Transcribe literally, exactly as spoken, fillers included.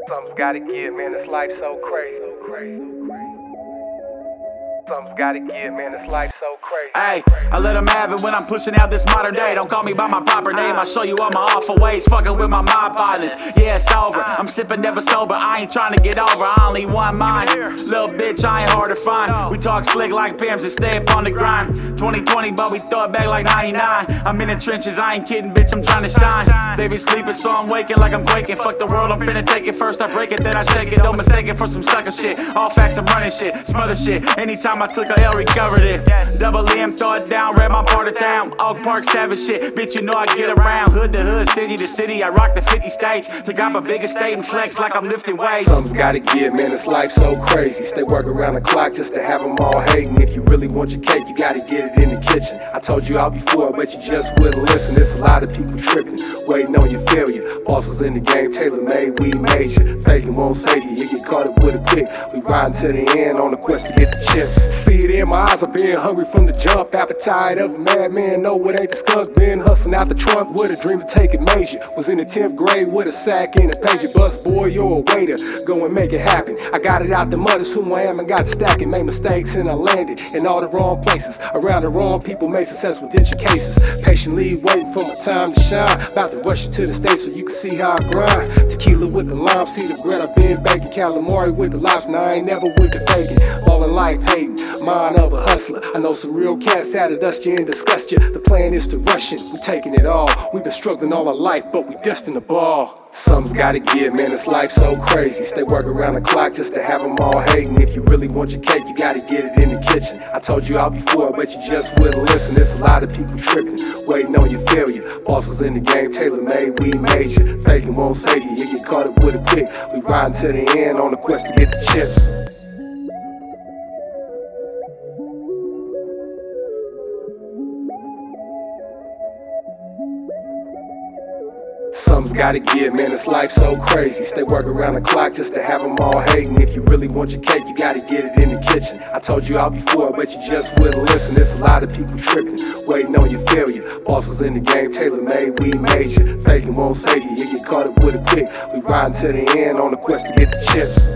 Something's gotta give, man, this life so crazy. Something's gotta give, man, this life so crazy. Hey, I let them have it when I'm pushing out this modern day. Don't call me by my proper name, I'll show you all my awful ways. Fucking with my mob violence, yeah, it's over. I'm sipping, never sober, I ain't trying to get over. I only want mine, little bitch, I ain't hard to find. We talk slick like Pams and stay up on the grind. Twenty twenty, but we throw it back like ninety-nine. I'm in the trenches, I ain't kidding, bitch, I'm trying to shine. They be sleeping, so I'm waking like I'm quaking. Fuck the world, I'm finna take it. First I break it, then I shake it. Don't mistake it for some sucker shit. All facts, I'm running shit, smother shit. Anytime I took a L, recovered it. Double M, throw it down, red my part of town. Oak Park, savage shit, bitch, you know I get around. Hood to hood, city to city, I rock the fifty states. Took out my biggest state and flex like I'm lifting weights. Something's gotta give, man, this life so crazy. Stay working around the clock just to have them all hating. If you really want your cake, you gotta get it in the kitchen. I told you all before, but you just wouldn't listen. There's a lot of people tripping, waiting on your failure. Bosses in the game, tailor-made, we made you. Faking won't save you, you get caught up with a pick. We riding to the end on the quest to get the chips. See it in my eyes, I've been hungry from the jump. Appetite of a madman, no it ain't the skunk. Been hustling out the trunk with a dream to take it major. Was in the tenth grade with a sack and a pager. Bus boy, you're a waiter, go and make it happen. I got it out the mud, it's who I am and got to stack it. Made mistakes and I landed in all the wrong places. Around the wrong people, made success with inch cases. Patiently waiting for my time to shine. About to rush into the state so you can see how I grind. Tequila with the lime, see the bread I've been baking. Calamari with the lobster, now I ain't never with the faking. Ballin' like Peyton, mind of a hustler. I know some real cats out of dust you and disgust you. The plan is to rush it, we taking it all. We've been struggling all our life, but we destined to ball. Something's gotta give, man, this life so crazy. Stay working around the clock just to have them all hating. If you really want your cake, you gotta get it in the kitchen. I told you all before, but you just wouldn't listen. There's a lot of people tripping, waiting on your failure. Bosses in the game, tailor-made, we made you. Faking won't save you, you get caught up with a pick. We riding to the end on the quest to get the chips. Something's gotta give, man, this life so crazy. Stay working around the clock just to have them all hating. If you really want your cake, you gotta get it in the kitchen. I told you all before, but you just wouldn't listen. There's a lot of people tripping, waiting on your failure. Bosses in the game, tailor-made, we made you. Faking won't save you, you get caught up with a pick. We riding to the end on the quest to get the chips.